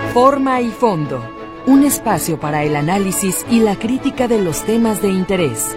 Forma y fondo, un espacio para el análisis y la crítica de los temas de interés.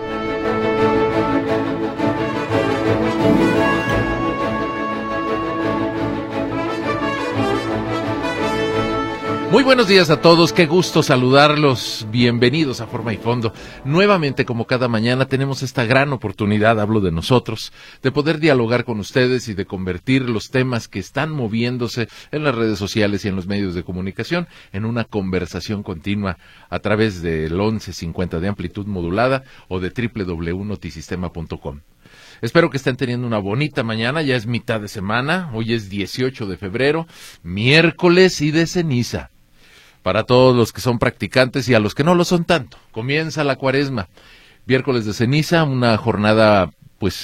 Muy buenos días a todos, qué gusto saludarlos, bienvenidos a Forma y Fondo. Nuevamente, como cada mañana, tenemos esta gran oportunidad, hablo de nosotros, de poder dialogar con ustedes y de convertir los temas que están moviéndose en las redes sociales y en los medios de comunicación en una conversación continua a través del 1150 de amplitud modulada o de www.notisistema.com. Espero que estén teniendo una bonita mañana, ya es mitad de semana, hoy es 18 de febrero, miércoles y de ceniza. Para todos los que son practicantes y a los que no lo son tanto, comienza la cuaresma, miércoles de ceniza, una jornada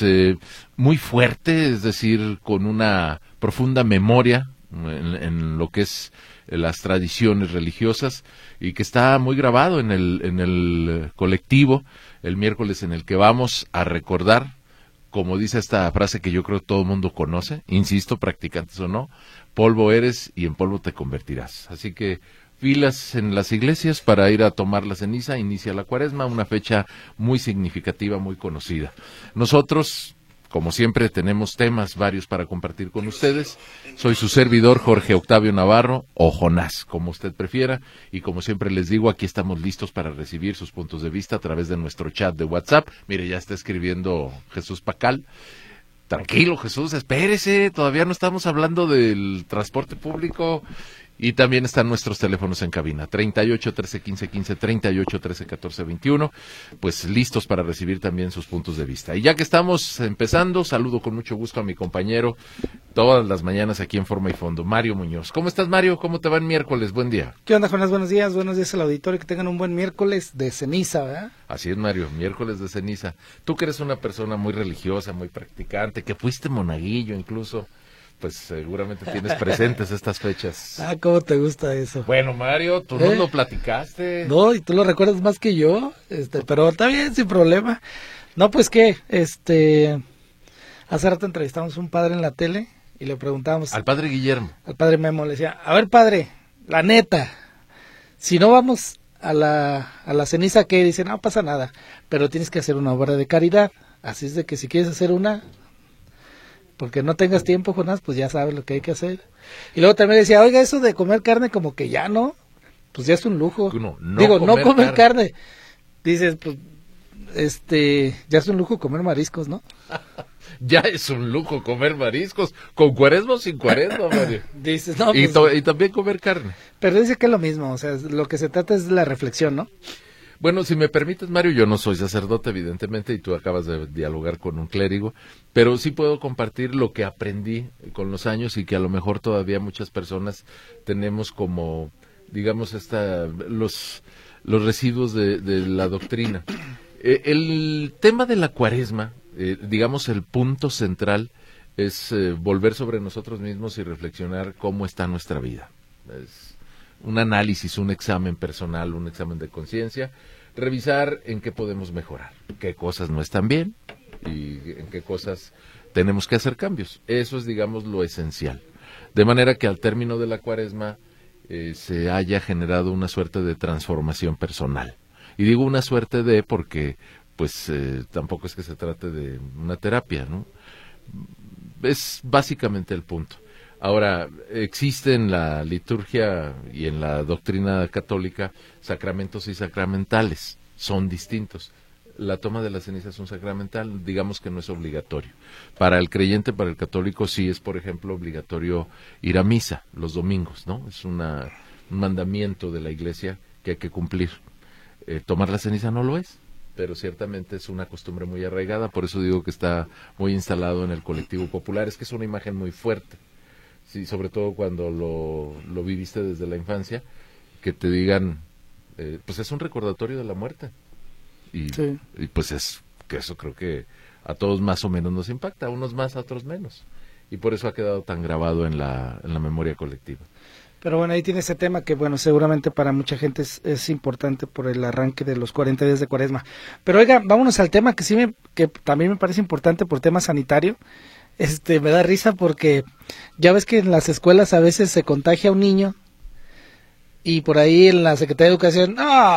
muy fuerte, es decir, con una profunda memoria en lo que es las tradiciones religiosas y que está muy grabado en el colectivo, el miércoles en el que vamos a recordar, como dice esta frase que yo creo todo el mundo conoce, insisto, practicantes o no, polvo eres y en polvo te convertirás. Así que filas en las iglesias para ir a tomar la ceniza, inicia la cuaresma, una fecha muy significativa, muy conocida. Nosotros, como siempre, tenemos temas varios para compartir con ustedes. Soy su servidor, Jorge Octavio Navarro, o Jonás, como usted prefiera, y como siempre les digo, aquí estamos listos para recibir sus puntos de vista a través de nuestro chat de WhatsApp. Mire, ya está escribiendo Jesús Pacal. Tranquilo, Jesús, espérese, todavía no estamos hablando del transporte público. Y también están nuestros teléfonos en cabina, 38 13 15 15, 38 13 14 21, pues listos para recibir también sus puntos de vista. Y ya que estamos empezando, saludo con mucho gusto a mi compañero, todas las mañanas aquí en Forma y Fondo, Mario Muñoz. ¿Cómo estás, Mario? ¿Cómo te va en miércoles? Buen día. ¿Qué onda, Jonás? Buenos días al auditorio, que tengan un buen miércoles de ceniza, ¿verdad? Así es, Mario, miércoles de ceniza. Tú que eres una persona muy religiosa, muy practicante, que fuiste monaguillo incluso, pues seguramente tienes presentes estas fechas. Ah, ¿cómo te gusta eso? Bueno, Mario, tú no lo platicaste. No, y tú lo recuerdas más que yo, pero está bien, sin problema. No, pues qué, hace rato entrevistamos a un padre en la tele y le preguntábamos al padre Guillermo, al padre Memo, le decía, a ver, padre, la neta, si no vamos a la ceniza, ¿qué? Dice, no pasa nada, pero tienes que hacer una obra de caridad, así es de que si quieres hacer una, porque no tengas tiempo, Jonás, pues ya sabes lo que hay que hacer. Y luego también decía, oiga, eso de comer carne como que ya no, pues ya es un lujo. No comer carne. Dices, pues, ya es un lujo comer mariscos, ¿no? Ya es un lujo comer mariscos, con cuaresma o sin cuaresma, Mario. Dices, no, pues, y también comer carne. Pero dice que es lo mismo, o sea, lo que se trata es la reflexión, ¿no? Bueno, si me permites, Mario, yo no soy sacerdote, evidentemente, y tú acabas de dialogar con un clérigo, pero sí puedo compartir lo que aprendí con los años y que a lo mejor todavía muchas personas tenemos como, digamos, los residuos de la doctrina. El tema de la cuaresma, digamos, el punto central es volver sobre nosotros mismos y reflexionar cómo está nuestra vida. Es un análisis, un examen personal, un examen de conciencia, revisar en qué podemos mejorar, qué cosas no están bien y en qué cosas tenemos que hacer cambios. Eso es, digamos, lo esencial. De manera que al término de la cuaresma se haya generado una suerte de transformación personal. Y digo una suerte de porque, pues, tampoco es que se trate de una terapia, ¿no? Es básicamente el punto. Ahora, existe en la liturgia y en la doctrina católica sacramentos y sacramentales, son distintos. La toma de la ceniza es un sacramental, digamos que no es obligatorio. Para el creyente, para el católico, sí es, por ejemplo, obligatorio ir a misa los domingos, ¿no? Es un mandamiento de la Iglesia que hay que cumplir. Tomar la ceniza no lo es, pero ciertamente es una costumbre muy arraigada, por eso digo que está muy instalado en el colectivo popular, es que es una imagen muy fuerte. Sí, sobre todo cuando lo viviste desde la infancia, que te digan, pues es un recordatorio de la muerte. Y pues es que eso creo que a todos más o menos nos impacta, a unos más, a otros menos. Y por eso ha quedado tan grabado en la memoria colectiva. Pero bueno, ahí tiene ese tema que, bueno, seguramente para mucha gente es importante por el arranque de los 40 días de cuaresma. Pero oiga, vámonos al tema que también me parece importante por tema sanitario. Me da risa porque ya ves que en las escuelas a veces se contagia un niño y por ahí en la Secretaría de Educación,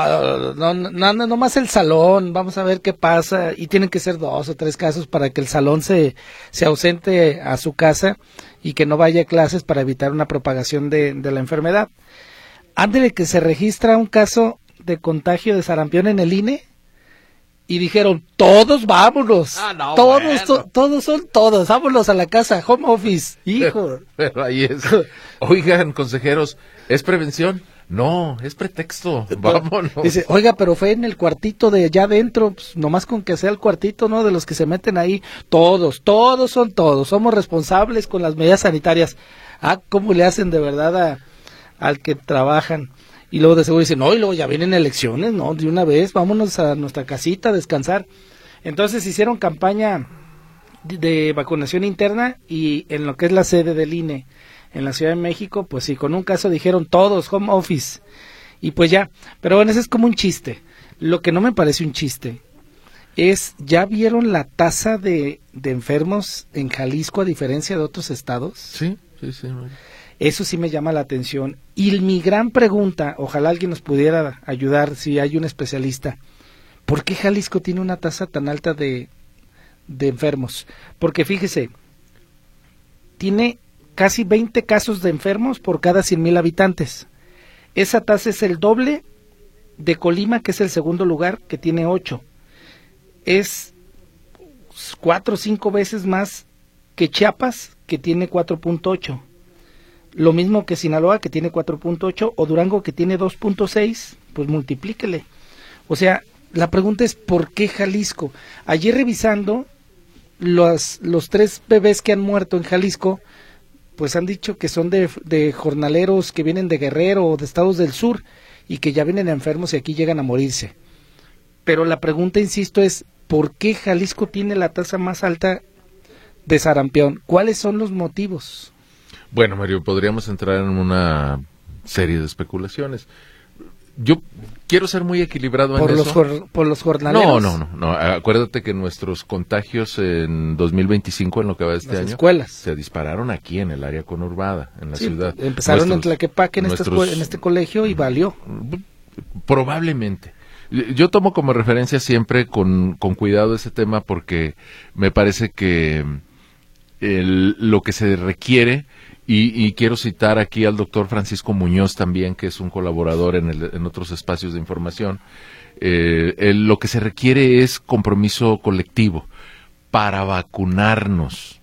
no más el salón, vamos a ver qué pasa, y tienen que ser 2 o 3 casos para que el salón se ausente a su casa y que no vaya a clases para evitar una propagación de la enfermedad. Antes de que se registra un caso de contagio de sarampión en el INE, y dijeron, todos vámonos, todos son todos, vámonos a la casa, home office, hijo. Pero ahí es, oigan, consejeros, ¿es prevención? No, es pretexto, vámonos. Dice, oiga, pero fue en el cuartito de allá adentro, pues, nomás con que sea el cuartito, ¿no? De los que se meten ahí, todos son todos, somos responsables con las medidas sanitarias. ¿Cómo le hacen de verdad al que trabajan? Y luego de seguro dicen, no, y luego ya vienen elecciones, no, de una vez, vámonos a nuestra casita a descansar. Entonces hicieron campaña de vacunación interna, y en lo que es la sede del INE, en la Ciudad de México, pues sí, con un caso dijeron todos, home office, y pues ya, pero bueno, ese es como un chiste. Lo que no me parece un chiste es, ¿ya vieron la tasa de enfermos en Jalisco a diferencia de otros estados? Sí. Eso sí me llama la atención. Y mi gran pregunta, ojalá alguien nos pudiera ayudar, si hay un especialista, ¿por qué Jalisco tiene una tasa tan alta de enfermos? Porque fíjese, tiene casi 20 casos de enfermos por cada 100,000 habitantes. Esa tasa es el doble de Colima, que es el segundo lugar, que tiene 8. Es 4 o 5 veces más que Chiapas, que tiene 4.8. Lo mismo que Sinaloa, que tiene 4.8, o Durango, que tiene 2.6, pues multiplíquele. O sea, la pregunta es, ¿por qué Jalisco? Ayer revisando, los 3 bebés que han muerto en Jalisco, pues han dicho que son de jornaleros que vienen de Guerrero o de estados del sur, y que ya vienen enfermos y aquí llegan a morirse. Pero la pregunta, insisto, es, ¿por qué Jalisco tiene la tasa más alta de sarampión? ¿Cuáles son los motivos? Bueno, Mario, podríamos entrar en una serie de especulaciones. Yo quiero ser muy equilibrado en eso. ¿Por los jornaleros? No. Acuérdate que nuestros contagios en 2025, en lo que va de este año, escuelas se dispararon aquí en el área conurbada, en la ciudad. Empezaron en Tlaquepaque, en este colegio, y valió. Probablemente. Yo tomo como referencia siempre con cuidado ese tema, porque me parece que lo que se requiere, y quiero citar aquí al doctor Francisco Muñoz también, que es un colaborador en otros espacios de información, lo que se requiere es compromiso colectivo para vacunarnos.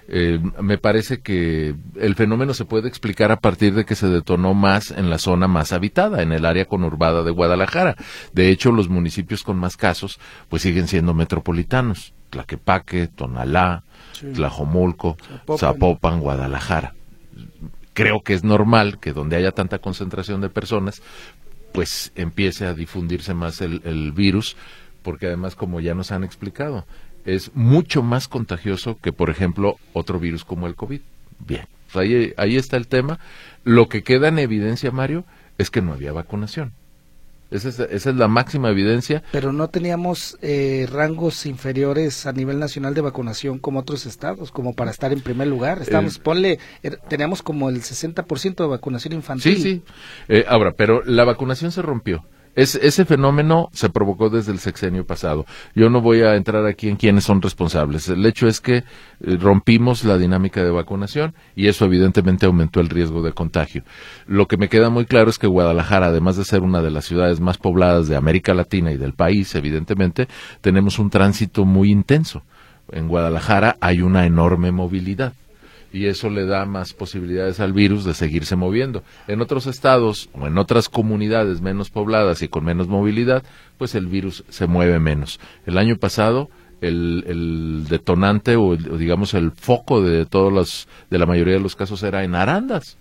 Me parece que el fenómeno se puede explicar a partir de que se detonó más en la zona más habitada, en el área conurbada de Guadalajara. De hecho, los municipios con más casos pues siguen siendo metropolitanos: Tlaquepaque, Tonalá, Tlajomulco, Zapopan, Guadalajara. Creo que es normal que donde haya tanta concentración de personas, pues empiece a difundirse más el virus, porque además, como ya nos han explicado, es mucho más contagioso que, por ejemplo, otro virus como el COVID. Bien, pues ahí está el tema. Lo que queda en evidencia, Mario, es que no había vacunación. Esa es la máxima evidencia. Pero no teníamos rangos inferiores a nivel nacional de vacunación como otros estados, como para estar en primer lugar. Teníamos como el 60% de vacunación infantil. Sí. Ahora, pero la vacunación se rompió. Ese fenómeno se provocó desde el sexenio pasado. Yo no voy a entrar aquí en quiénes son responsables. El hecho es que rompimos la dinámica de vacunación, y eso evidentemente aumentó el riesgo de contagio. Lo que me queda muy claro es que Guadalajara, además de ser una de las ciudades más pobladas de América Latina y del país, evidentemente, tenemos un tránsito muy intenso. En Guadalajara hay una enorme movilidad, y eso le da más posibilidades al virus de seguirse moviendo. En otros estados o en otras comunidades menos pobladas y con menos movilidad, pues el virus se mueve menos. El año pasado, el detonante o digamos el foco de la mayoría de los casos era en Arandas.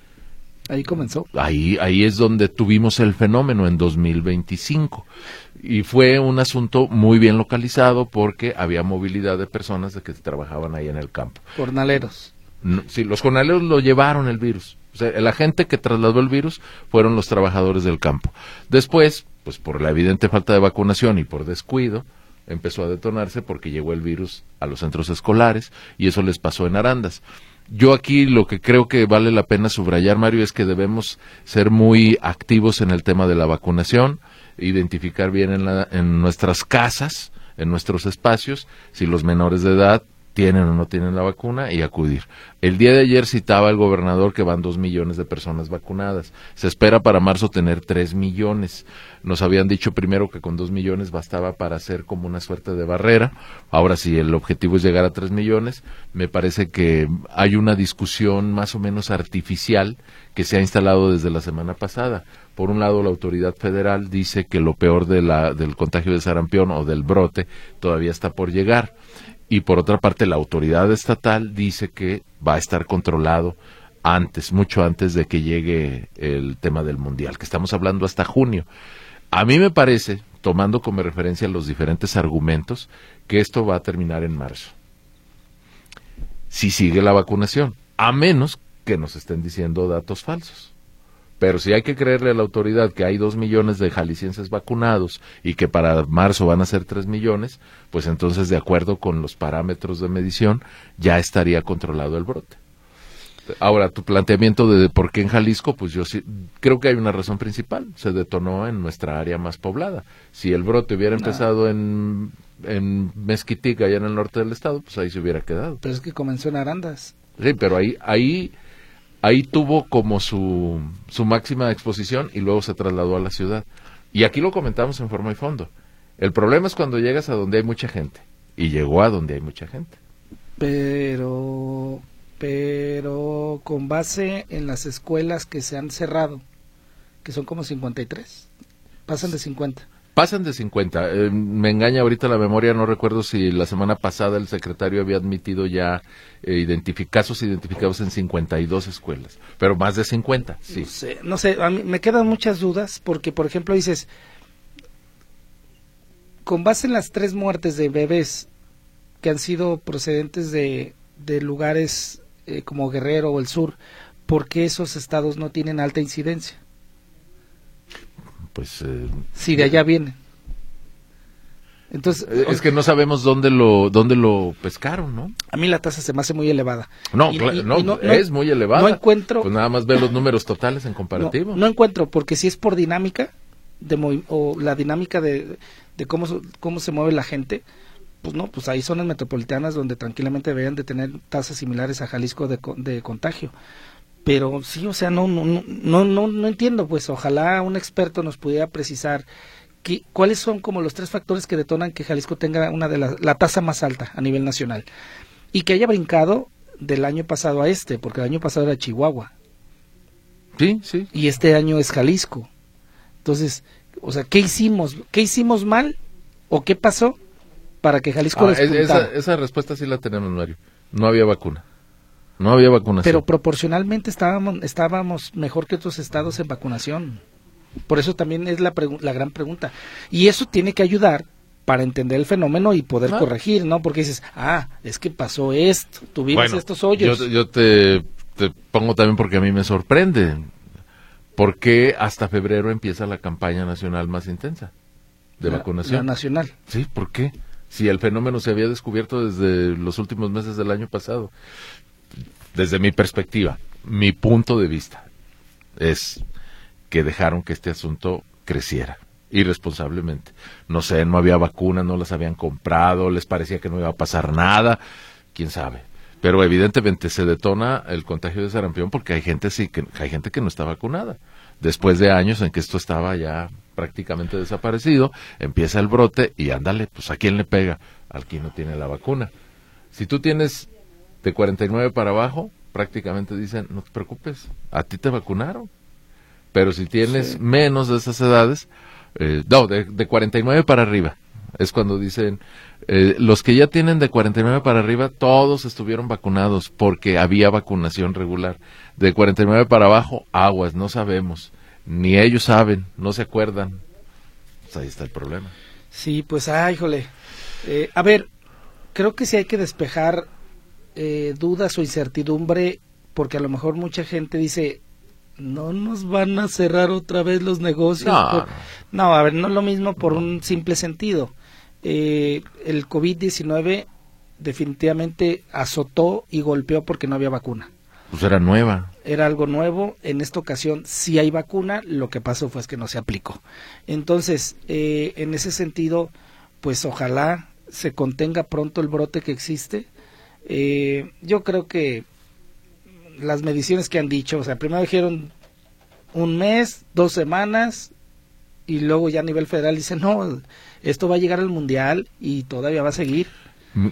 Ahí comenzó. Ahí es donde tuvimos el fenómeno en 2025. Y fue un asunto muy bien localizado, porque había movilidad de personas de que trabajaban ahí en el campo. Jornaleros. Sí, los jornaleros lo llevaron el virus. O sea, la gente que trasladó el virus fueron los trabajadores del campo. Después, pues por la evidente falta de vacunación y por descuido, empezó a detonarse porque llegó el virus a los centros escolares, y eso les pasó en Arandas. Yo aquí lo que creo que vale la pena subrayar, Mario, es que debemos ser muy activos en el tema de la vacunación, identificar bien en nuestras casas, en nuestros espacios, si los menores de edad tienen o no tienen la vacuna y acudir. El día de ayer citaba el gobernador que van 2 millones de personas vacunadas. Se espera para marzo tener 3 millones. Nos habían dicho primero que con 2 millones bastaba para hacer como una suerte de barrera. Ahora, si el objetivo es llegar a 3 millones, me parece que hay una discusión más o menos artificial que se ha instalado desde la semana pasada. Por un lado, la autoridad federal dice que lo peor del contagio de sarampión o del brote todavía está por llegar. Y por otra parte, la autoridad estatal dice que va a estar controlado antes, mucho antes de que llegue el tema del mundial, que estamos hablando hasta junio. A mí me parece, tomando como referencia los diferentes argumentos, que esto va a terminar en marzo. Si sigue la vacunación, a menos que nos estén diciendo datos falsos. Pero si hay que creerle a la autoridad que hay 2 millones de jaliscienses vacunados y que para marzo van a ser 3 millones, pues entonces, de acuerdo con los parámetros de medición, ya estaría controlado el brote. Ahora, tu planteamiento de por qué en Jalisco, pues yo sí creo que hay una razón principal. Se detonó en nuestra área más poblada. Si el brote hubiera empezado en Mezquitic, allá en el norte del estado, pues ahí se hubiera quedado. Pero es que comenzó en Arandas. Sí, pero ahí tuvo como su máxima exposición y luego se trasladó a la ciudad. Y aquí lo comentamos en Forma y Fondo. El problema es cuando llegas a donde hay mucha gente. Y llegó a donde hay mucha gente. Pero con base en las escuelas que se han cerrado, que son como 53, pasan de 50. Pasan de 50. Me engaña ahorita la memoria, no recuerdo si la semana pasada el secretario había admitido ya casos identificados en 52 escuelas, pero más de 50, sí. No sé, a mí me quedan muchas dudas porque, por ejemplo, dices, con base en las 3 muertes de bebés que han sido procedentes de lugares como Guerrero o el sur, ¿por qué esos estados no tienen alta incidencia? Pues si de allá vienen. Entonces, es que no sabemos dónde lo pescaron, ¿no? A mí la tasa se me hace muy elevada. No, es muy elevada. No encuentro. Pues nada más ve los números totales en comparativo. No encuentro, porque si es por dinámica o la dinámica de cómo se mueve la gente, pues no, pues hay zonas metropolitanas donde tranquilamente deberían de tener tasas similares a Jalisco de contagio. Pero sí, o sea, no entiendo, pues ojalá un experto nos pudiera precisar cuáles son como los 3 factores que detonan que Jalisco tenga una de la tasa más alta a nivel nacional y que haya brincado del año pasado a porque el año pasado era Chihuahua. Sí, sí. Y este año es Jalisco. Entonces, o sea, ¿qué hicimos mal o qué pasó para que Jalisco despuntara? Esa respuesta sí la tenemos, Mario. No había vacuna. No había vacunación. Pero proporcionalmente estábamos mejor que otros estados en vacunación. Por eso también es la gran pregunta. Y eso tiene que ayudar para entender el fenómeno y poder corregir, ¿no? Porque dices, es que pasó esto, tuvimos estos hoyos. Yo te pongo también porque a mí me sorprende. ¿Por qué hasta febrero empieza la campaña nacional más intensa de vacunación? La nacional. Sí, ¿por qué? Si el fenómeno se había descubierto desde los últimos meses del año pasado. Desde mi perspectiva, mi punto de vista es que dejaron que este asunto creciera irresponsablemente. No sé, no había vacuna, no las habían comprado, les parecía que no iba a pasar nada, quién sabe. Pero evidentemente se detona el contagio de sarampión porque hay gente que no está vacunada. Después de años en que esto estaba ya prácticamente desaparecido, empieza el brote y ándale, pues ¿a quién le pega? Al que no tiene la vacuna. Si tú tienes de 49 para abajo, prácticamente dicen, no te preocupes, a ti te vacunaron. Pero si tienes menos de esas edades, de 49 para arriba, es cuando dicen, los que ya tienen de 49 para arriba, todos estuvieron vacunados porque había vacunación regular. De 49 para abajo, aguas, no sabemos, ni ellos saben, no se acuerdan. Pues ahí está el problema. Sí, pues, híjole. A ver, creo que sí hay que despejar dudas o incertidumbre, porque a lo mejor mucha gente dice, no nos van a cerrar otra vez los negocios. No, a ver, no es lo mismo por un simple sentido. El COVID-19 definitivamente azotó y golpeó porque no había vacuna. Pues era nueva. Era algo nuevo. En esta ocasión sí hay vacuna, lo que pasó fue que no se aplicó. Entonces, en ese sentido, pues ojalá se contenga pronto el brote que existe. Yo creo que las mediciones que han dicho, o sea, primero dijeron 1 mes, 2 semanas, y luego ya a nivel federal dicen, no, esto va a llegar al mundial y todavía va a seguir. Bueno,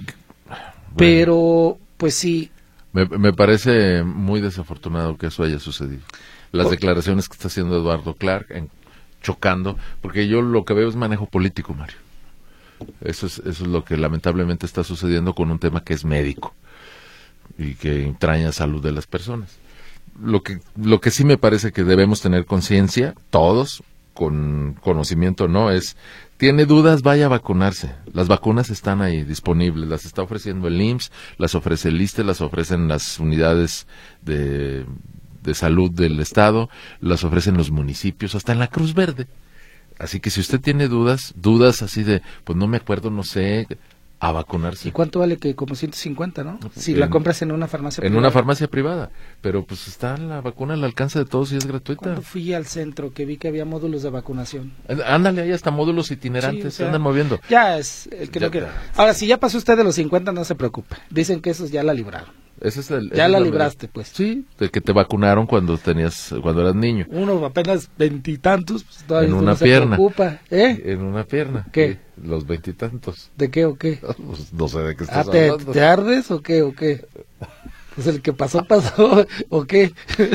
pero, pues sí. Me parece muy desafortunado que eso haya sucedido. Las declaraciones que está haciendo Eduardo Clark, chocando, porque yo lo que veo es manejo político, Mario. Eso es lo que lamentablemente está sucediendo con un tema que es médico y que entraña salud de las personas. Lo que sí me parece que debemos tener conciencia, todos, con conocimiento, no es, tiene dudas, vaya a vacunarse. Las vacunas están ahí disponibles, las está ofreciendo el IMSS, las ofrece el ISSSTE, las ofrecen las unidades de salud del estado, las ofrecen los municipios, hasta en la Cruz Verde. Así que si usted tiene dudas así de, pues no me acuerdo, no sé, a vacunarse. ¿Y cuánto vale? Que como 150, ¿no? Si la compras en una farmacia privada. En una farmacia privada, pero pues está la vacuna al alcance de todos y es gratuita. Cuando fui al centro que vi que había módulos de vacunación. Ándale, hay hasta módulos itinerantes, sí, o sea, se andan moviendo. Ya es el que no quiere. Ahora, si ya pasó usted de los 50, no se preocupe. Dicen que esos ya la libraron. Ese es ya la libraste, pues. Sí, de que te vacunaron cuando eras niño. Uno apenas 20 y tantos, pues todavía en una no pierna. Se preocupa, ¿eh? En una pierna. ¿Qué? Los 20 y tantos. ¿De qué o qué? Pues no sé de qué estás hablando. ¿Te ardes o qué o qué? Pues el que pasó, ¿o qué?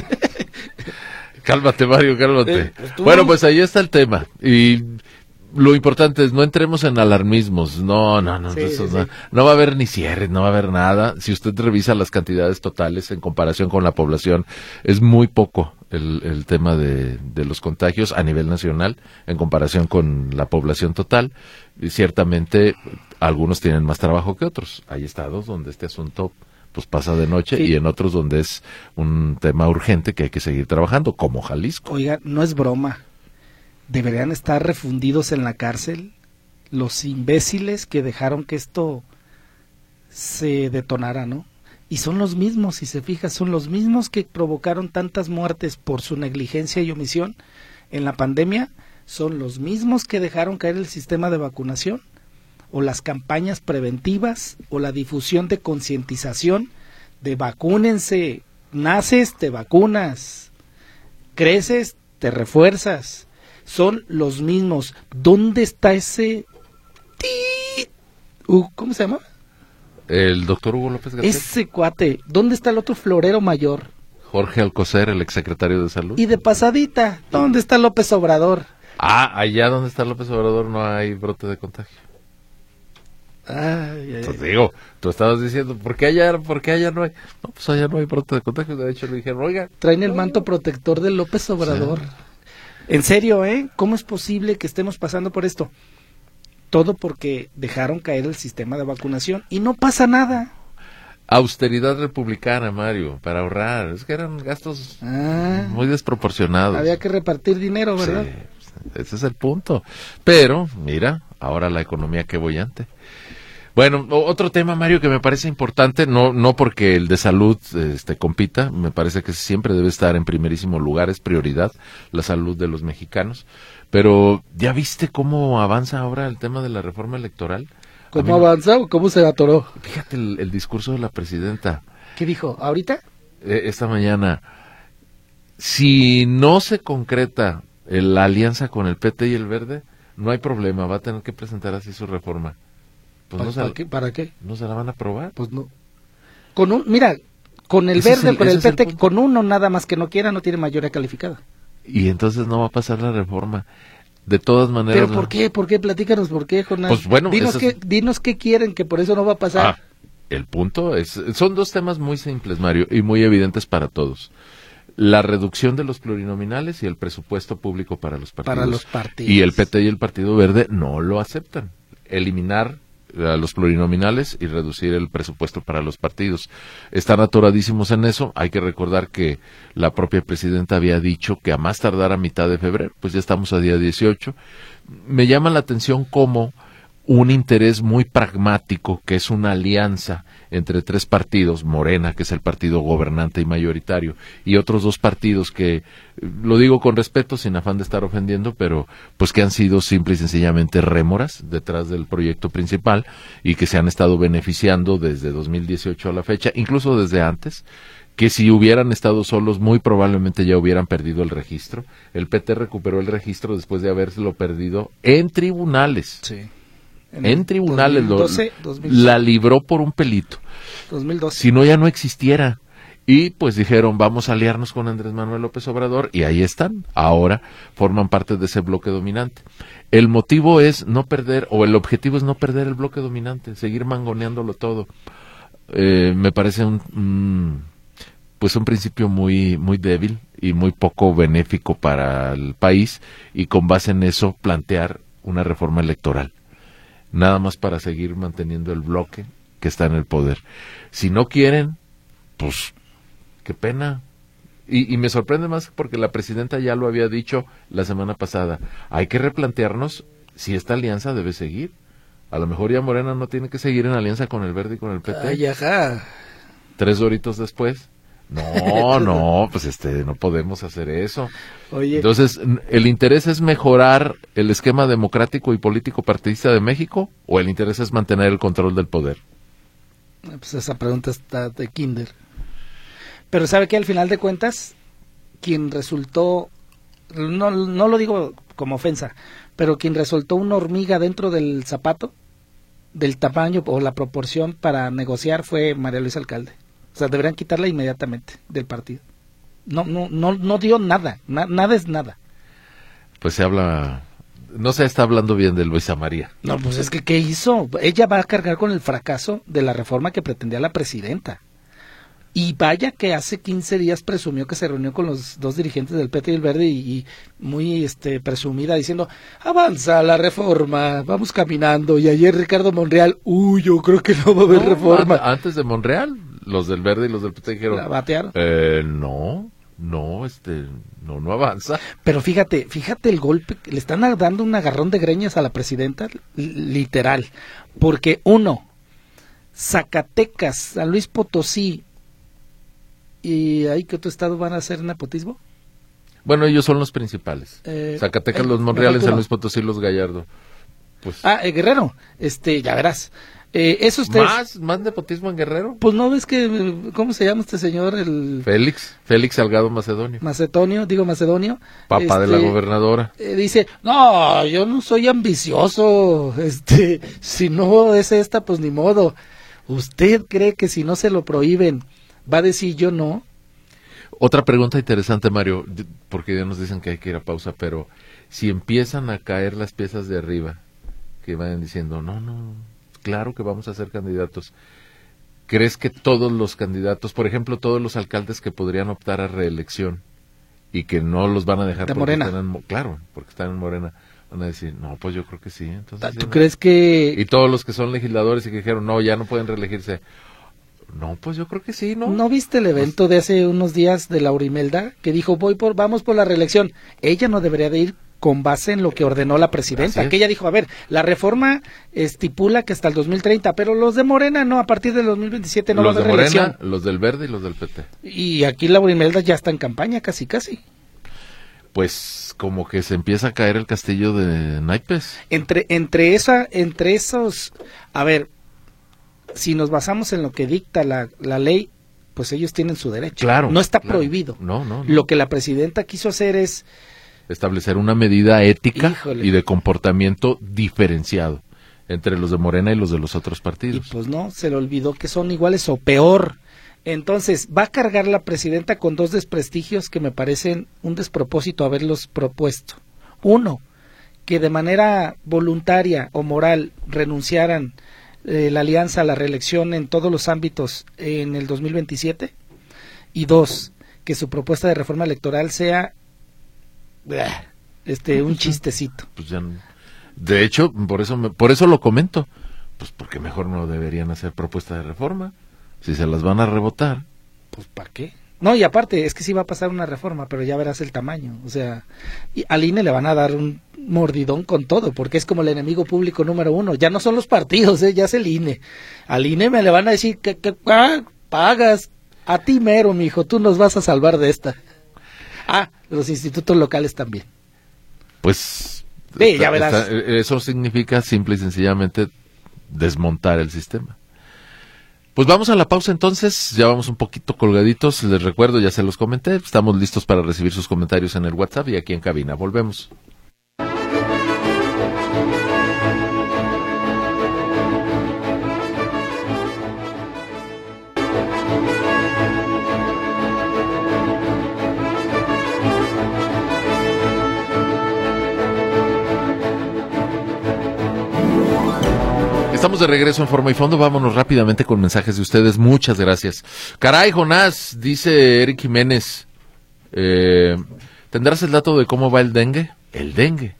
Cálmate, Mario, cálmate. Bueno, pues ahí está el tema. Y lo importante es no entremos en alarmismos. No, sí, eso sí. No va a haber ni cierres, no va a haber nada. Si usted revisa las cantidades totales en comparación con la población, es muy poco el tema de los contagios a nivel nacional en comparación con la población total. Y ciertamente algunos tienen más trabajo que otros. Hay estados donde este asunto pues pasa de noche, sí, y en otros donde es un tema urgente que hay que seguir trabajando, como Jalisco. Oiga, no es broma. Deberían estar refundidos en la cárcel los imbéciles que dejaron que esto se detonara, ¿no? Y son los mismos, si se fija, son los mismos que provocaron tantas muertes por su negligencia y omisión en la pandemia, son los mismos que dejaron caer el sistema de vacunación, o las campañas preventivas, o la difusión de concientización de vacúnense, naces, te vacunas, creces, te refuerzas. Son los mismos. ¿Dónde está ese? ¿Cómo se llama? El doctor Hugo López Gatell. Ese cuate. ¿Dónde está el otro florero mayor? Jorge Alcocer, el exsecretario de Salud. Y de pasadita, ¿dónde está López Obrador? Allá donde está López Obrador no hay brote de contagio. Pues digo, tú estabas diciendo, ¿por qué allá no hay? No, pues allá no hay brote de contagio. De hecho le dijeron, oiga. Traen el manto protector de López Obrador. Sí. En serio, ¿cómo es posible que estemos pasando por esto? Todo porque dejaron caer el sistema de vacunación y no pasa nada. Austeridad republicana, Mario, para ahorrar. Es que eran gastos muy desproporcionados. Había que repartir dinero, ¿verdad? Sí, ese es el punto. Pero, mira, ahora la economía qué boyante. Bueno, otro tema, Mario, que me parece importante, no porque el de salud compita, me parece que siempre debe estar en primerísimo lugar, es prioridad la salud de los mexicanos, pero ¿ya viste cómo avanza ahora el tema de la reforma electoral? ¿Cómo avanza o cómo se atoró? Fíjate el discurso de la presidenta. ¿Qué dijo? ¿Ahorita? Esta mañana, si no se concreta la alianza con el PT y el Verde, no hay problema, va a tener que presentar así su reforma. Pues ¿Para qué? ¿No se la van a aprobar? Pues no. Mira, con el Verde, con el PT, con uno nada más que no quiera, no tiene mayoría calificada. Y entonces no va a pasar la reforma. De todas maneras. ¿Pero por qué? ¿Por qué? Platícanos por qué, Jonás. Pues bueno, dinos qué quieren, que por eso no va a pasar. El punto son dos temas muy simples, Mario, y muy evidentes para todos. La reducción de los plurinominales y el presupuesto público para los partidos. Para los partidos. Y el PT y el Partido Verde no lo aceptan. Eliminar a los plurinominales y reducir el presupuesto para los partidos. Están atoradísimos en eso. Hay que recordar que la propia presidenta había dicho que a más tardar a mitad de febrero, pues ya estamos a día 18. Me llama la atención cómo un interés muy pragmático, que es una alianza entre 3 partidos, Morena, que es el partido gobernante y mayoritario, y otros 2 partidos que, lo digo con respeto, sin afán de estar ofendiendo, pero pues que han sido simple y sencillamente rémoras detrás del proyecto principal y que se han estado beneficiando desde 2018 a la fecha, incluso desde antes, que si hubieran estado solos muy probablemente ya hubieran perdido el registro. El PT recuperó el registro después de habérselo perdido en tribunales. Sí. En tribunales 2012, la libró por un pelito. 2012. Si no, ya no existiera. Y pues dijeron, vamos a aliarnos con Andrés Manuel López Obrador, y ahí están. Ahora forman parte de ese bloque dominante. El motivo es no perder, o el objetivo es no perder el bloque dominante, seguir mangoneándolo todo. Me parece un principio muy, muy débil y muy poco benéfico para el país, y con base en eso plantear una reforma electoral. Nada más para seguir manteniendo el bloque que está en el poder. Si no quieren, pues qué pena. Y me sorprende más porque la presidenta ya lo había dicho la semana pasada. Hay que replantearnos si esta alianza debe seguir. A lo mejor ya Morena no tiene que seguir en alianza con el Verde y con el PT. Ay, ajá. 3 doritos después. No, pues no podemos hacer eso. Oye. Entonces, ¿el interés es mejorar el esquema democrático y político partidista de México o el interés es mantener el control del poder? Pues esa pregunta está de kinder. Pero ¿sabe qué? Al final de cuentas, quien resultó, no lo digo como ofensa, pero quien resultó una hormiga dentro del zapato, del tamaño o la proporción para negociar, fue María Luisa Alcalde. O sea, deberían quitarla inmediatamente del partido. No dio nada, nada es nada. Pues no se está hablando bien de Luisa María. No, pues es que ¿qué hizo? Ella va a cargar con el fracaso de la reforma que pretendía la presidenta. Y vaya que hace 15 días presumió que se reunió con los 2 dirigentes del PT y el Verde y muy presumida diciendo, avanza la reforma, vamos caminando. Y ayer Ricardo Monreal, yo creo que no va a haber reforma. Antes de Monreal, los del Verde y los del PT dijeron, ¿la batearon? No avanza. Pero fíjate el golpe, le están dando un agarrón de greñas a la presidenta, literal, porque Zacatecas, San Luis Potosí, ¿y ahí qué otro estado van a hacer nepotismo? Bueno, ellos son los principales. Zacatecas, los Monreal, San Luis Potosí, los Gallardo. Pues, Guerrero, ya verás. Eso ¿Más nepotismo en Guerrero? Pues no ves que, ¿cómo se llama este señor? Félix Salgado Macedonio. Macedonio. Papá de la gobernadora. Dice, no, yo no soy ambicioso, si no es esta, pues ni modo. ¿Usted cree que si no se lo prohíben, va a decir yo no? Otra pregunta interesante, Mario, porque ya nos dicen que hay que ir a pausa, pero si empiezan a caer las piezas de arriba, que vayan diciendo, no, claro que vamos a ser candidatos, ¿crees que todos los candidatos, por ejemplo, todos los alcaldes que podrían optar a reelección y que no los van a dejar de porque Morena? porque están en Morena, van a decir, no, pues yo creo que sí. Entonces, ¿Tú crees que...? Y todos los que son legisladores y que dijeron, no, ya no pueden reelegirse, no, pues yo creo que sí, ¿no? ¿No viste el evento de hace unos días de Laura Imelda? Que dijo, vamos por la reelección. Ella no debería de ir con base en lo que ordenó la presidenta, que ella dijo, a ver, la reforma estipula que hasta el 2030, pero los de Morena no, a partir del 2027 no va a haber reelección. Los de Morena, los del Verde y los del PT. Y aquí Laura Imelda ya está en campaña, casi. Pues como que se empieza a caer el castillo de naipes. Entre esos, a ver, si nos basamos en lo que dicta la ley, pues ellos tienen su derecho. Claro. No está prohibido. No. Lo que la presidenta quiso hacer es establecer una medida ética y de comportamiento diferenciado entre los de Morena y los de los otros partidos. Y pues no, se le olvidó que son iguales o peor. Entonces, va a cargar la presidenta con 2 desprestigios que me parecen un despropósito haberlos propuesto. Uno, que de manera voluntaria o moral renunciaran la alianza a la reelección en todos los ámbitos en el 2027. Y 2, que su propuesta de reforma electoral sea un chistecito. Pues ya, de hecho, por eso lo comento, pues porque mejor no deberían hacer propuesta de reforma, si se las van a rebotar. Pues ¿para qué? No, y aparte, es que sí va a pasar una reforma, pero ya verás el tamaño. O sea, y al INE le van a dar un mordidón con todo, porque es como el enemigo público número uno. Ya no son los partidos, ya es el INE. Al INE me le van a decir que pagas a ti mero, mijo, tú nos vas a salvar de esta. Los institutos locales también. Pues sí, ya verás. Eso significa simple y sencillamente desmontar el sistema. Pues vamos a la pausa entonces, ya vamos un poquito colgaditos, les recuerdo, ya se los comenté, estamos listos para recibir sus comentarios en el WhatsApp y aquí en cabina, volvemos. Estamos de regreso en Forma y Fondo, vámonos rápidamente con mensajes de ustedes, muchas gracias. Caray, Jonás, dice Eric Jiménez, ¿tendrás el dato de cómo va el dengue? El dengue.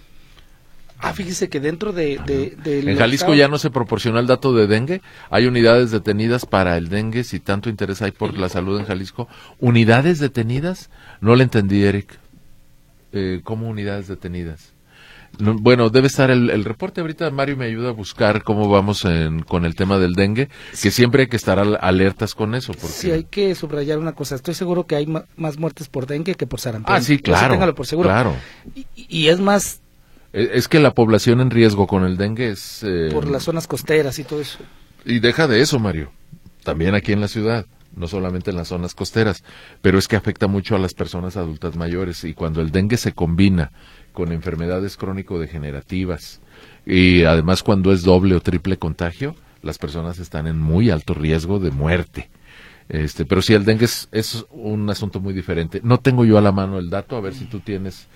Fíjese que dentro de en Jalisco ya no se proporciona el dato de dengue, hay unidades detenidas para el dengue, si tanto interés hay por la salud en Jalisco. ¿Unidades detenidas? No le entendí, Eric. ¿Cómo unidades detenidas? No, bueno, debe estar el reporte. Ahorita Mario me ayuda a buscar cómo vamos con el tema del dengue, que siempre hay que estar alertas con eso. Porque... Sí, hay que subrayar una cosa. Estoy seguro que hay más muertes por dengue que por sarampión. Sí, claro. Téngalo por seguro. Claro. Y es más... Es que la población en riesgo con el dengue es... por las zonas costeras y todo eso. Y deja de eso, Mario. También aquí en la ciudad. No solamente en las zonas costeras, pero es que afecta mucho a las personas adultas mayores. Y cuando el dengue se combina con enfermedades crónico-degenerativas y además cuando es doble o triple contagio, las personas están en muy alto riesgo de muerte. Pero sí, el dengue es un asunto muy diferente. No tengo yo a la mano el dato, a ver si tú tienes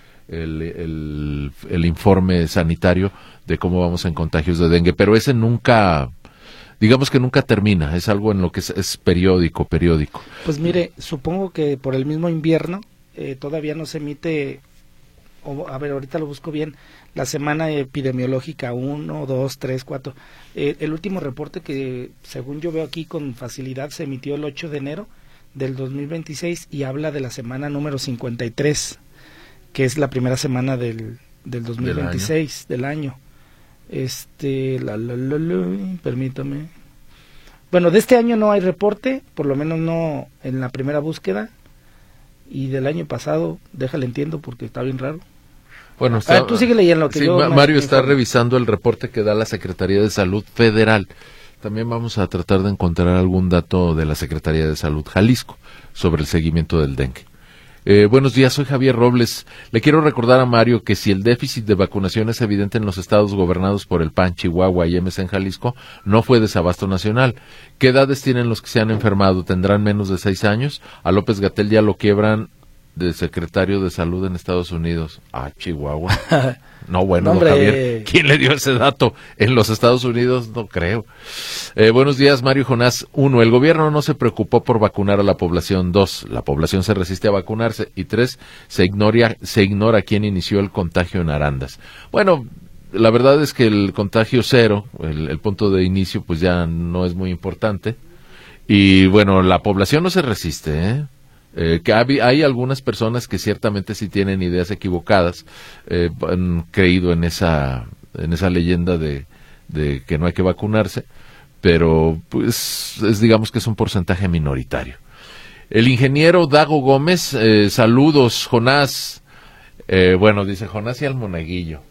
el informe sanitario de cómo vamos en contagios de dengue, pero ese nunca... Digamos que nunca termina, es algo en lo que es periódico. Pues mire, supongo que por el mismo invierno todavía no se emite, a ver, ahorita lo busco bien, la semana epidemiológica 1, 2, 3, 4. El último reporte que, según yo veo aquí con facilidad, se emitió el 8 de enero del 2026 y habla de la semana número 53, que es la primera semana del 2026, del año. Permítame. Bueno, de este año no hay reporte, por lo menos no en la primera búsqueda, y del año pasado, déjale entiendo porque está bien raro. Bueno, tú sigue leyendo. Sí, Mario está revisando el reporte que da la Secretaría de Salud Federal. También vamos a tratar de encontrar algún dato de la Secretaría de Salud Jalisco sobre el seguimiento del dengue. Buenos días, soy Javier Robles. Le quiero recordar a Mario que si el déficit de vacunación es evidente en los estados gobernados por el PAN, Chihuahua y MC en Jalisco, no fue desabasto nacional. ¿Qué edades tienen los que se han enfermado? ¿Tendrán menos de 6 años? A López-Gatell ya lo quiebran de secretario de salud en Estados Unidos. Chihuahua. No, bueno, no, Javier, ¿quién le dio ese dato? En los Estados Unidos no creo. Buenos días, Mario y Jonás. 1, el gobierno no se preocupó por vacunar a la población. 2, la población se resiste a vacunarse. Y 3, se ignora quién inició el contagio en Arandas. Bueno, la verdad es que el contagio cero, el punto de inicio, pues ya no es muy importante. Y bueno, la población no se resiste, que hay algunas personas que ciertamente sí tienen ideas equivocadas, han creído en esa leyenda de que no hay que vacunarse, pero pues digamos que es un porcentaje minoritario. El ingeniero Dago Gómez, saludos, Jonás. Bueno, dice Jonás y al monaguillo.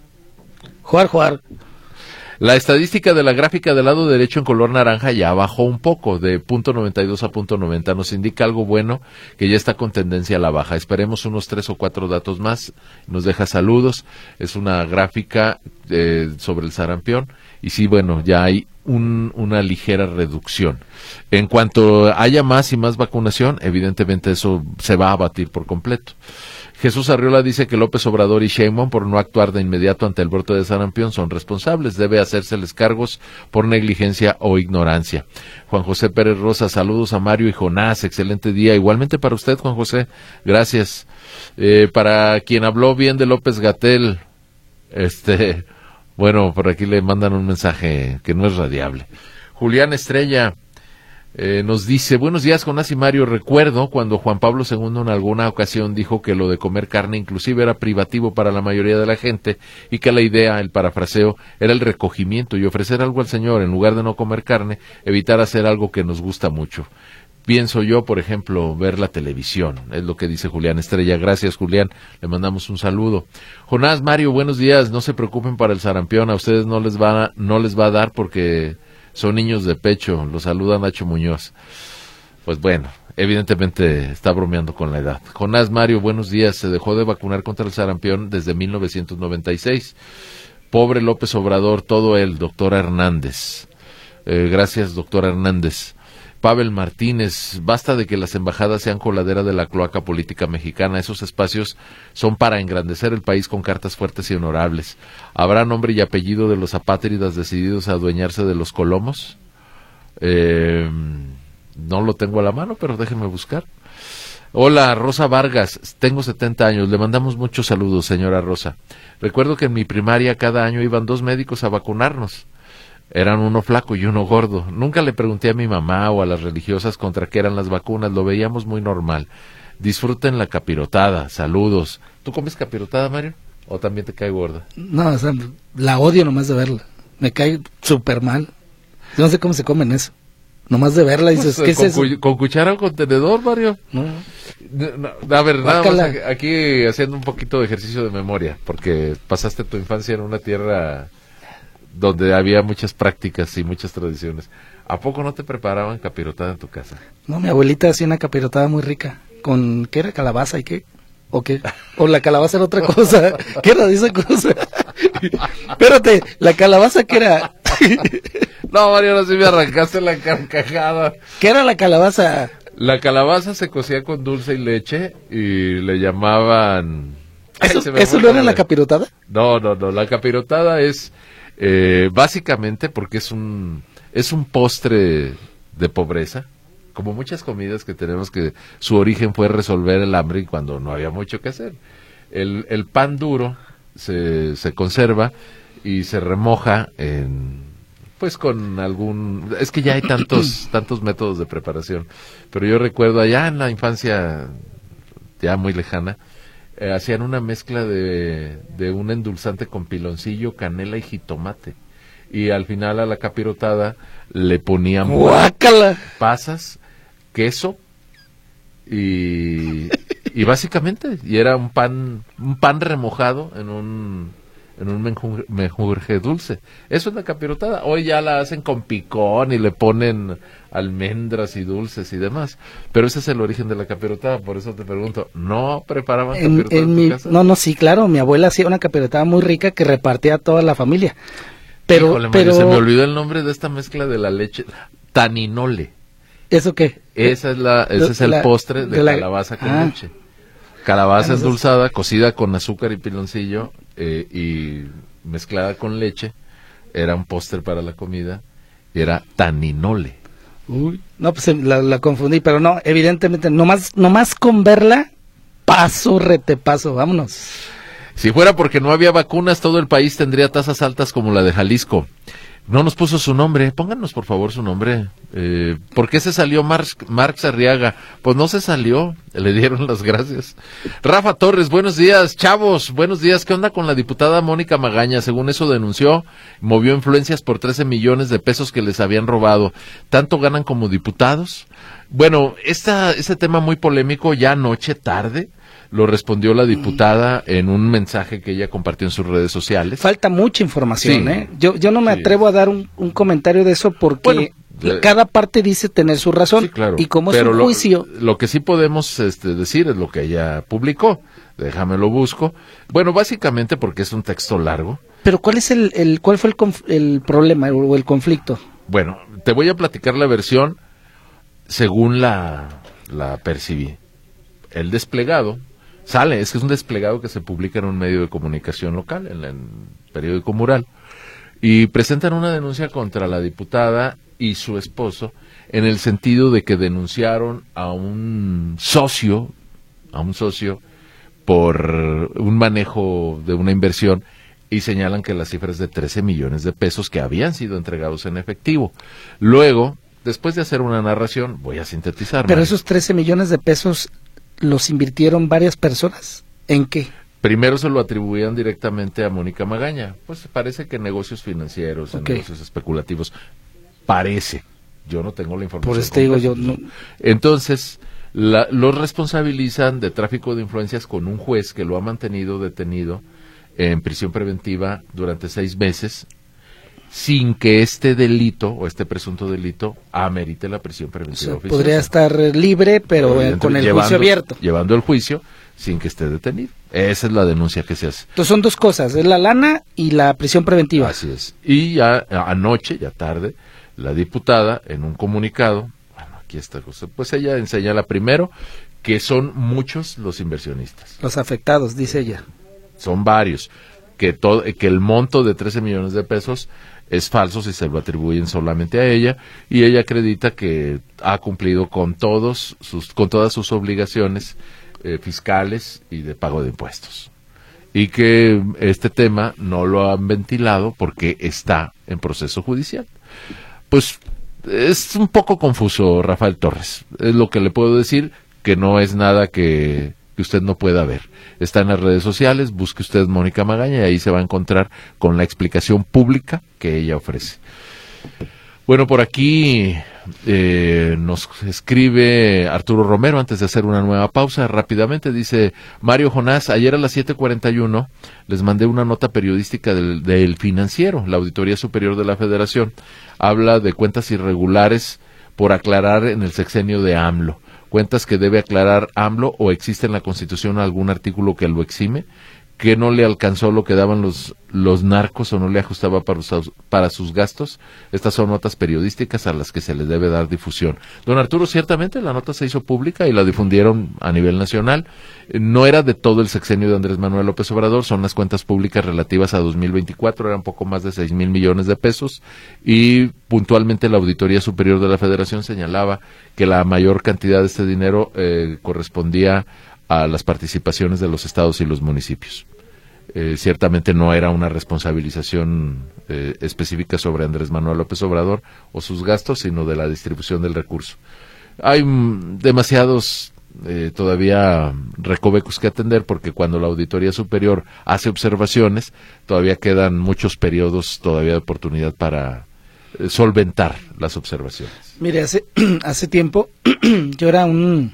Juar. La estadística de la gráfica del lado derecho en color naranja ya bajó un poco, de .92 a .90. Nos indica algo bueno, que ya está con tendencia a la baja. Esperemos unos 3 o 4 datos más. Nos deja saludos. Es una gráfica sobre el sarampión. Y sí, bueno, ya hay una ligera reducción. En cuanto haya más y más vacunación, evidentemente eso se va a abatir por completo. Jesús Arriola dice que López Obrador y Sheinbaum, por no actuar de inmediato ante el brote de sarampión, son responsables. Debe hacérseles cargos por negligencia o ignorancia. Juan José Pérez Rosa, saludos a Mario y Jonás. Excelente día. Igualmente para usted, Juan José. Gracias. Para quien habló bien de López-Gatell, bueno, por aquí le mandan un mensaje que no es radiable. Julián Estrella, Nos dice, buenos días, Jonás y Mario. Recuerdo cuando Juan Pablo II en alguna ocasión dijo que lo de comer carne inclusive era privativo para la mayoría de la gente y que la idea, el parafraseo, era el recogimiento y ofrecer algo al Señor en lugar de no comer carne, evitar hacer algo que nos gusta mucho. Pienso yo, por ejemplo, ver la televisión, es lo que dice Julián Estrella. Gracias, Julián, le mandamos un saludo. Jonás, Mario, buenos días, no se preocupen para el sarampión, a ustedes no les va a dar porque son niños de pecho, los saluda Nacho Muñoz. Pues bueno, evidentemente está bromeando con la edad. Jonás, Mario, buenos días, se dejó de vacunar contra el sarampión desde 1996. Pobre López Obrador, todo él, doctora Hernández. Gracias, doctora Hernández. Pavel Martínez, basta de que las embajadas sean coladera de la cloaca política mexicana. Esos espacios son para engrandecer el país con cartas fuertes y honorables. ¿Habrá nombre y apellido de los apátridas decididos a adueñarse de los colomos? No lo tengo a la mano, pero déjenme buscar. Hola, Rosa Vargas, tengo 70 años, le mandamos muchos saludos, señora Rosa. Recuerdo que en mi primaria cada año iban 2 médicos a vacunarnos. Eran uno flaco y uno gordo. Nunca le pregunté a mi mamá o a las religiosas contra qué eran las vacunas, lo veíamos muy normal. Disfruten la capirotada, saludos. ¿Tú comes capirotada, Mario? ¿O también te cae gorda? No, o sea, la odio nomás de verla. Me cae súper mal. Yo no sé cómo se comen eso. Nomás de verla dices, ¿qué es eso? ¿Con cuchara o con tenedor, Mario? No. A ver, nada Guácala. más aquí haciendo un poquito de ejercicio de memoria, porque pasaste tu infancia en una tierra donde había muchas prácticas y muchas tradiciones. ¿A poco no te preparaban capirotada en tu casa? No, mi abuelita hacía una capirotada muy rica. ¿Con qué era? ¿Calabaza y qué? ¿O qué? ¿O la calabaza era otra cosa? ¿Qué era de esa cosa? Espérate, ¿la calabaza qué era? No, Mario, ahora sí me arrancaste la carcajada. ¿Qué era la calabaza? La calabaza se cocía con dulce y leche y le llamaban... ¿Eso no era la capirotada? No, la capirotada es básicamente porque es un postre de pobreza, como muchas comidas que tenemos que su origen fue resolver el hambre y cuando no había mucho que hacer. El pan duro se conserva y se remoja pues con algún... Es que ya hay tantos métodos de preparación, pero yo recuerdo allá en la infancia ya muy lejana, hacían una mezcla de un endulzante con piloncillo, canela y jitomate. Y al final a la capirotada le ponían ¡guácala! Pasas, queso y básicamente, y era un pan remojado en un menjurje dulce. Eso es la capirotada. Hoy ya la hacen con picón y le ponen almendras y dulces y demás. Pero ese es el origen de la capirotada. Por eso te pregunto, ¿no preparaban capirotada en tu casa? No, sí, claro. Mi abuela hacía una capirotada muy rica que repartía a toda la familia. Pero, Híjole, Mario, se me olvidó el nombre de esta mezcla de la leche. Taninole. ¿Eso qué? Ese es el postre de calabaza con leche. Calabaza endulzada, cocida con azúcar y piloncillo y mezclada con leche. Era un postre para la comida. Era taninole. Uy, no, pues la confundí, pero no, evidentemente, nomás con verla, retepaso, vámonos. Si fuera porque no había vacunas, todo el país tendría tasas altas como la de Jalisco. No nos puso su nombre, pónganos por favor su nombre. ¿Por qué se salió Marx Arriaga? Pues no se salió, le dieron las gracias. Rafa Torres, buenos días, chavos, buenos días. ¿Qué onda con la diputada Mónica Magaña? Según eso denunció, movió influencias por 13 millones de pesos que les habían robado. ¿Tanto ganan como diputados? Bueno, este tema muy polémico, ya anoche tarde lo respondió la diputada en un mensaje que ella compartió en sus redes sociales. Falta mucha información, Sí. Yo no me atrevo a dar un comentario de eso porque cada parte dice tener su razón. Sí, claro. Y como Pero es un juicio... Lo que sí podemos decir es lo que ella publicó. Déjame lo busco. Bueno, básicamente porque es un texto largo. Pero ¿cuál es cuál fue el problema o el conflicto? Bueno, te voy a platicar la versión según la percibí. El desplegado es que es un desplegado que se publica en un medio de comunicación local, en el periódico Mural, y presentan una denuncia contra la diputada y su esposo en el sentido de que denunciaron a un socio por un manejo de una inversión y señalan que la cifra es de 13 millones de pesos que habían sido entregados en efectivo. Luego después de hacer una narración, voy a sintetizar. Pero Mario. esos 13 millones de pesos los invirtieron varias personas. ¿En qué? Primero se lo atribuían directamente a Mónica Magaña. Pues parece que en negocios financieros, en negocios especulativos. Parece. Yo no tengo la información. Por eso te digo yo. No. Entonces, los responsabilizan de tráfico de influencias con un juez que lo ha mantenido detenido en prisión preventiva durante 6 meses, sin que este delito o este presunto delito amerite la prisión preventiva oficiosa. Podría estar libre, pero con el juicio abierto. Llevando el juicio sin que esté detenido. Esa es la denuncia que se hace. Entonces son dos cosas, es la lana y la prisión preventiva. Así es. Y ya anoche, ya tarde, la diputada en un comunicado, bueno, aquí está, pues ella señala primero que son muchos los inversionistas. Los afectados, dice ella. Son varios. Que el monto de 13 millones de pesos es falso si se lo atribuyen solamente a ella, y ella acredita que ha cumplido con todas sus obligaciones fiscales y de pago de impuestos, y que este tema no lo han ventilado porque está en proceso judicial. Pues es un poco confuso, Rafael Torres, es lo que le puedo decir, que no es nada que usted no pueda ver. Está en las redes sociales, busque usted Mónica Magaña y ahí se va a encontrar con la explicación pública que ella ofrece. Bueno, por aquí nos escribe Arturo Romero antes de hacer una nueva pausa. Rápidamente dice: Mario Jonás, ayer a las 7:41 les mandé una nota periodística del Financiero, la Auditoría Superior de la Federación. Habla de cuentas irregulares por aclarar en el sexenio de AMLO. Cuentas que debe aclarar AMLO, o existe en la Constitución algún artículo que lo exime, que no le alcanzó lo que daban los narcos o no le ajustaba para sus gastos. Estas son notas periodísticas a las que se les debe dar difusión. Don Arturo, ciertamente la nota se hizo pública y la difundieron a nivel nacional. No era de todo el sexenio de Andrés Manuel López Obrador, son las cuentas públicas relativas a 2024, eran poco más de 6,000 millones de pesos, y puntualmente la Auditoría Superior de la Federación señalaba que la mayor cantidad de este dinero correspondía a las participaciones de los estados y los municipios. Ciertamente no era una responsabilización específica sobre Andrés Manuel López Obrador o sus gastos, sino de la distribución del recurso. Hay demasiados todavía recovecos que atender, porque cuando la Auditoría Superior hace observaciones, todavía quedan muchos periodos todavía de oportunidad para solventar las observaciones. Mire, hace tiempo yo era un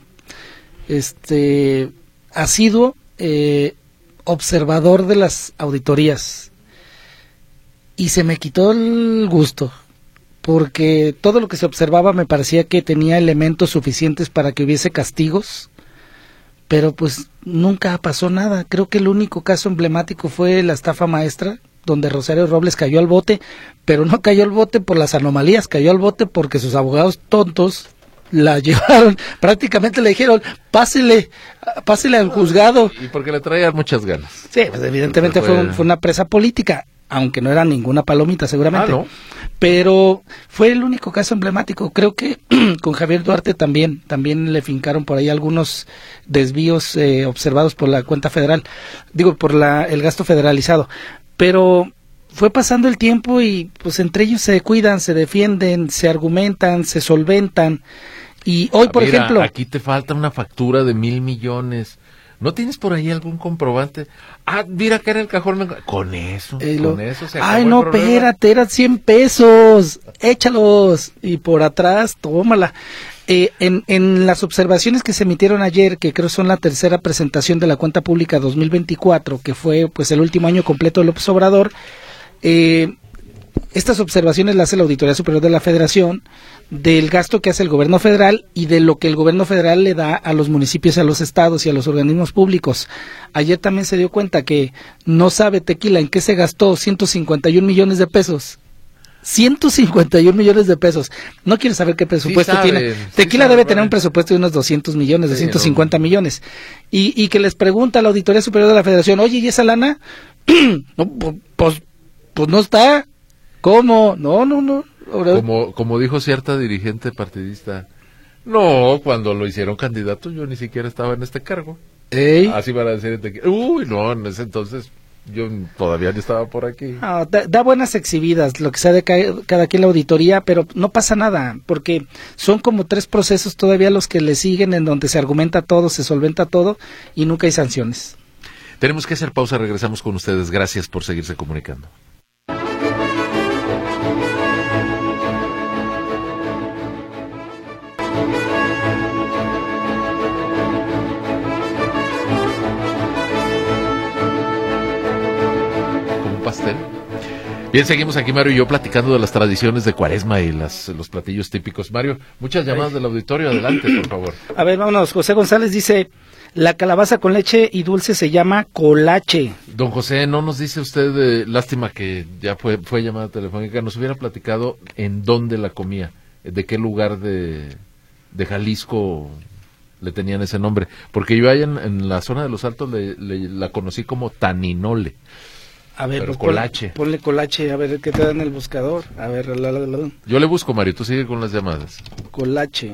asiduo observador de las auditorías, y se me quitó el gusto, porque todo lo que se observaba me parecía que tenía elementos suficientes para que hubiese castigos, pero pues nunca pasó nada. Creo que el único caso emblemático fue la estafa maestra, donde Rosario Robles cayó al bote, pero no cayó al bote por las anomalías, cayó al bote porque sus abogados tontos la llevaron, prácticamente le dijeron: pásele al juzgado. Y porque le traían muchas ganas. Sí, pues evidentemente fue una presa política, aunque no era ninguna palomita seguramente. ¿No? Pero fue el único caso emblemático. Creo que con Javier Duarte también le fincaron por ahí algunos desvíos observados por la cuenta federal, por el gasto federalizado. Pero fue pasando el tiempo y pues entre ellos se cuidan, se defienden, se argumentan, se solventan. Y hoy, por ejemplo... Aquí te falta una factura de 1,000 millones. ¿No tienes por ahí algún comprobante? Mira que era el cajón. Con eso se acabó. Ay, no, espérate, eran 100 pesos. Échalos. Y por atrás, tómala. En las observaciones que se emitieron ayer, que creo son la tercera presentación de la cuenta pública 2024, que fue pues el último año completo de López Obrador, estas observaciones las hace la Auditoría Superior de la Federación del gasto que hace el gobierno federal y de lo que el gobierno federal le da a los municipios, a los estados y a los organismos públicos. Ayer también se dio cuenta que no sabe Tequila en qué se gastó 151 millones de pesos. 151 millones de pesos. No quiere saber qué presupuesto tiene. Tequila debe tener un presupuesto de unos 200 millones, de 150 millones. Y que les pregunta a la Auditoría Superior de la Federación: oye, ¿y esa lana? No, pues no está. ¿Cómo? No. Como dijo cierta dirigente partidista: no, cuando lo hicieron candidato yo ni siquiera estaba en este cargo. ¿Ey? Así van a decir en Tequila. Uy, no, en ese entonces Yo todavía no estaba por aquí. No, da buenas exhibidas, lo que sea de cada quien la auditoría, pero no pasa nada, porque son como 3 procesos todavía los que le siguen, en donde se argumenta todo, se solventa todo, y nunca hay sanciones. Tenemos que hacer pausa, regresamos con ustedes. Gracias por seguirse comunicando. Pastel. Bien, seguimos aquí Mario y yo platicando de las tradiciones de Cuaresma y los platillos típicos. Mario, muchas llamadas del auditorio, adelante, por favor. A ver, vámonos. José González dice, la calabaza con leche y dulce se llama colache. Don José, no nos dice usted, lástima que ya fue llamada telefónica, nos hubiera platicado en dónde la comía, de qué lugar de Jalisco le tenían ese nombre, porque yo ahí en la zona de los Altos la conocí como taninole. A ver, pues colache. Ponle colache, a ver qué te da en el buscador. A ver, Yo le busco, Mario, tú sigue con las llamadas. Colache.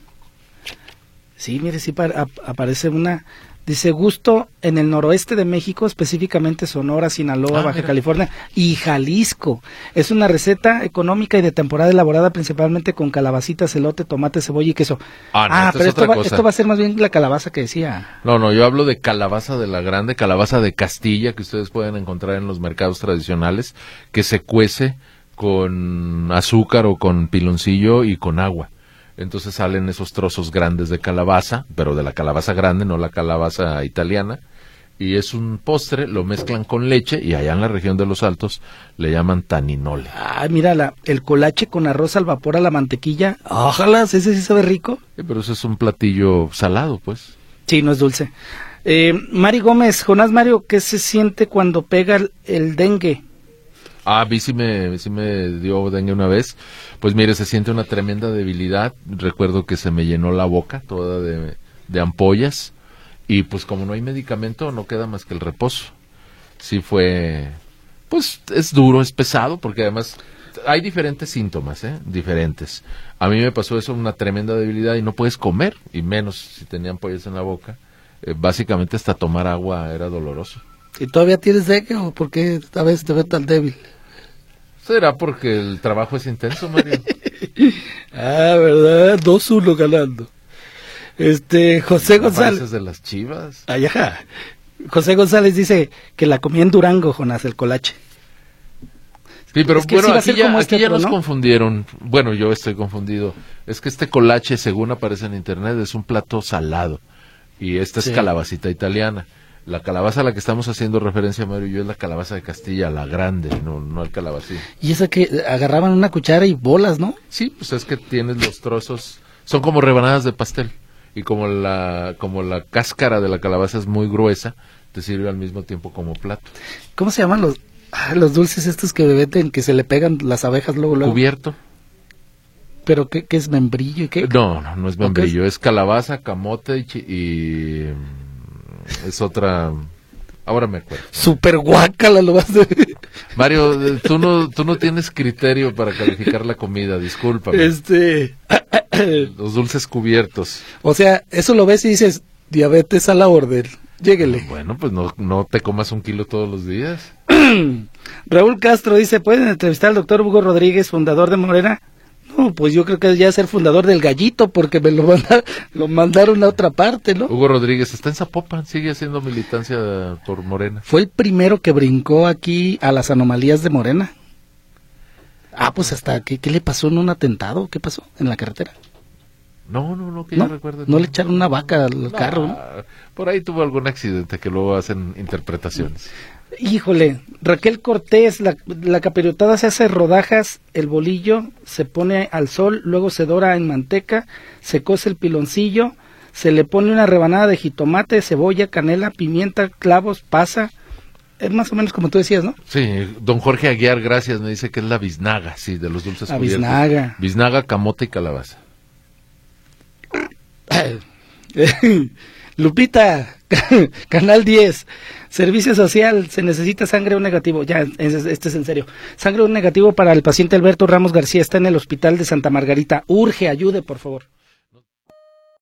Sí, mire, sí aparece una. Dice, gusto en el noroeste de México, específicamente Sonora, Sinaloa, Baja California y Jalisco. Es una receta económica y de temporada elaborada principalmente con calabacitas, elote, tomate, cebolla y queso. Pero esto va a ser más bien la calabaza que decía. No, yo hablo de calabaza de la grande, calabaza de Castilla, que ustedes pueden encontrar en los mercados tradicionales, que se cuece con azúcar o con piloncillo y con agua. Entonces salen esos trozos grandes de calabaza, pero de la calabaza grande, no la calabaza italiana, y es un postre, lo mezclan con leche, y allá en la región de los Altos le llaman taninole. Mira, el colache con arroz al vapor a la mantequilla, ojalá, ese sí sabe rico. Sí, pero eso es un platillo salado, pues. Sí, no es dulce. Mari Gómez, Jonás Mario, ¿qué se siente cuando pega el dengue? A mí sí me dio dengue una vez. Pues mire, se siente una tremenda debilidad. Recuerdo que se me llenó la boca toda de ampollas. Y pues como no hay medicamento, no queda más que el reposo. Sí fue, pues es duro, es pesado, porque además hay diferentes síntomas, diferentes. A mí me pasó eso, una tremenda debilidad y no puedes comer, y menos si tenía ampollas en la boca. Básicamente hasta tomar agua era doloroso. ¿Y todavía tienes dengue o por qué a veces te ves tan débil? ¿Será porque el trabajo es intenso, Mario? ¿Verdad? 2-1 ganando. José González. ¿Pareces de las Chivas? José González dice que la comía en Durango, Jonás, el colache. Sí, pero es que bueno, sí aquí ya nos confundieron. Bueno, yo estoy confundido. Es que este colache, según aparece en internet, es un plato salado. Y esta es calabacita italiana. La calabaza a la que estamos haciendo referencia, Mario y yo, es la calabaza de Castilla, la grande, no el calabacín. Y esa que agarraban una cuchara y bolas, ¿no? Sí, pues es que tienes los trozos, son como rebanadas de pastel. Y como la cáscara de la calabaza es muy gruesa, te sirve al mismo tiempo como plato. ¿Cómo se llaman los dulces estos que venden, que se le pegan las abejas luego? Cubierto. ¿Pero qué es membrillo y qué? No es membrillo, es calabaza, camote y es otra, ahora me acuerdo. Super guácala lo vas a ver. Mario, tú no tienes criterio para calificar la comida, discúlpame. Los dulces cubiertos. O sea, eso lo ves y dices, diabetes a la orden, lléguele. Bueno, pues no te comas 1 kilo todos los días. Raúl Castro dice, ¿pueden entrevistar al doctor Hugo Rodríguez, fundador de Morena? No, pues yo creo que ya es ser fundador del Gallito, porque me lo mandaron a otra parte, ¿no? Hugo Rodríguez está en Zapopan, sigue haciendo militancia por Morena. Fue el primero que brincó aquí a las anomalías de Morena. Pues hasta, ¿qué le pasó en un atentado? ¿Qué pasó en la carretera? No, que yo recuerde. No le echaron una vaca al carro, ¿no? Por ahí tuvo algún accidente que luego hacen interpretaciones. Híjole, Raquel Cortés, la capirotada se hace rodajas, el bolillo se pone al sol, luego se dora en manteca, se cose el piloncillo, se le pone una rebanada de jitomate, cebolla, canela, pimienta, clavos, pasa. Es más o menos como tú decías, ¿no? Sí, don Jorge Aguiar, gracias, me dice que es la biznaga, sí, de los dulces cubiertos. Biznaga. Biznaga, camote y calabaza. Lupita, Canal 10, Servicio Social, se necesita sangre O negativo, ya, este es en serio. Sangre O negativo para el paciente Alberto Ramos García, está en el hospital de Santa Margarita, urge, ayude, por favor.